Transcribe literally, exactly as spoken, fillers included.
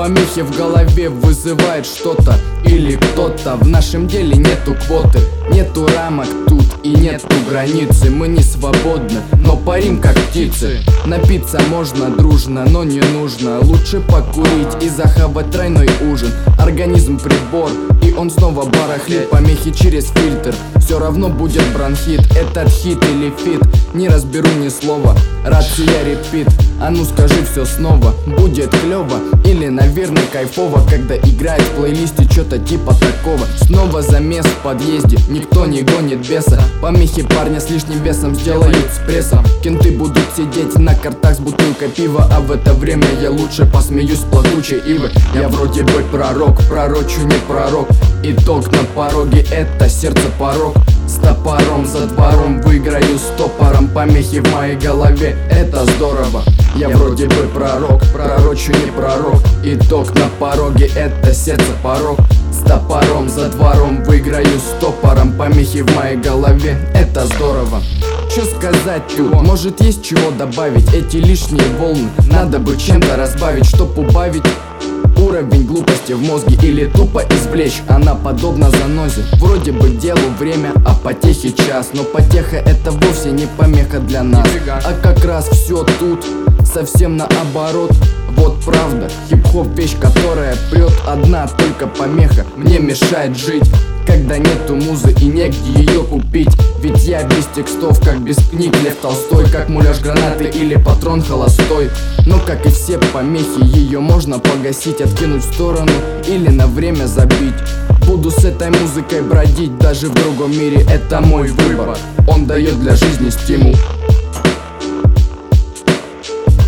Помехи в голове вызывает что-то или кто-то. В нашем деле нету квоты, нету рамок тут и нету границы. Мы не свободны, но парим как птицы. Напиться можно дружно, но не нужно. Лучше покурить и захавать тройной ужин. Организм прибор, и он снова барахлит. Помехи через фильтр, все равно будет бронхит. Этот хит или фит, не разберу ни слова. Рация репит, а ну скажи все снова. Будет клево или, наверное, кайфово, когда играет в плейлисте что-то типа такого. Снова замес в подъезде, никто не гонит беса. Помехи парня с лишним весом сделают с прессом. Кенты будут сидеть на картах с бутылкой пива, а в это время я лучше посмеюсь с плакучей ивы. Я вроде бы пророк, пророчу не пророк. Итог на пороге, это сердце порог. С топором за двором выиграю стопором. Помехи в моей голове, это здорово. Я вроде бы пророк, пророчу не пророк. Итог на пороге, это сердце порог. С топором за двором выиграю стопором. Помехи в моей голове, это здорово. Что сказать тут? Может есть чего добавить? Эти лишние волны надо бы чем-то разбавить, чтоб убавить уровень глупости в мозге или тупо извлечь. Она подобна занозе. Вроде бы делу время, а потехи час. Но потеха это вовсе не помеха для нас, а как раз все тут совсем наоборот. Вот правда, хип-хоп вещь, которая прет одна только помеха. Мне мешает жить, когда нету музы и негде ее купить. Ведь я без текстов, как без книг Лев Толстой, как муляж гранаты или патрон холостой. Но как и все помехи, ее можно погасить, откинуть в сторону или на время забить. Буду с этой музыкой бродить даже в другом мире, это мой выбор. Он дает для жизни стимул.